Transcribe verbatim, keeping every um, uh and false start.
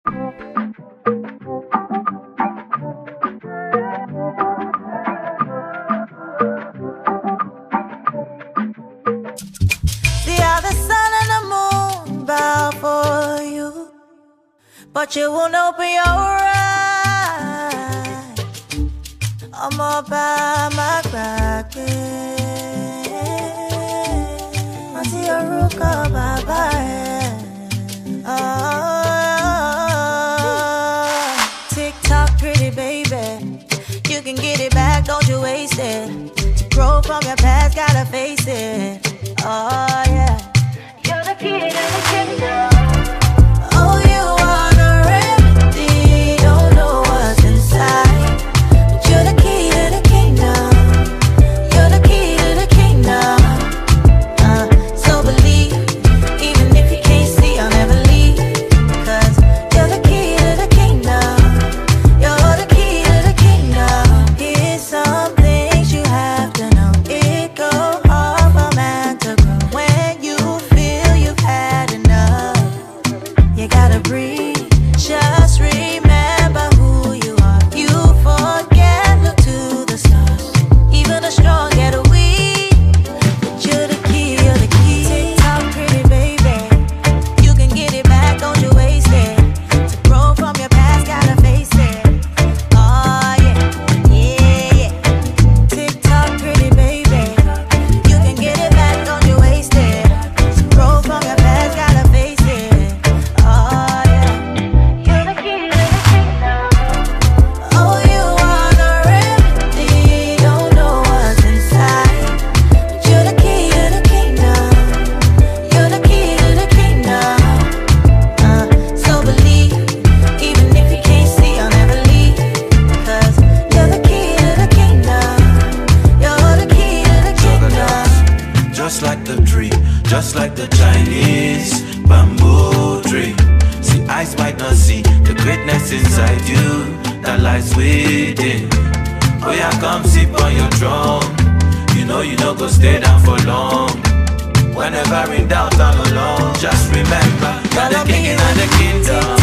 But you won't open your eyes. I'm all by my crack. I see a ruka baba. Tick tock, pretty baby. You can get it back, don't you waste it. To grow from your past, gotta face it. Oh yeah. You're the kid and the kingdom. Just like the Chinese bamboo tree. See, eyes might not see the greatness inside you that lies within. Oh yeah, come sip on your drum. You know you don't go stay down for long. Whenever in doubt and alone, just remember, you're the king and the kingdom.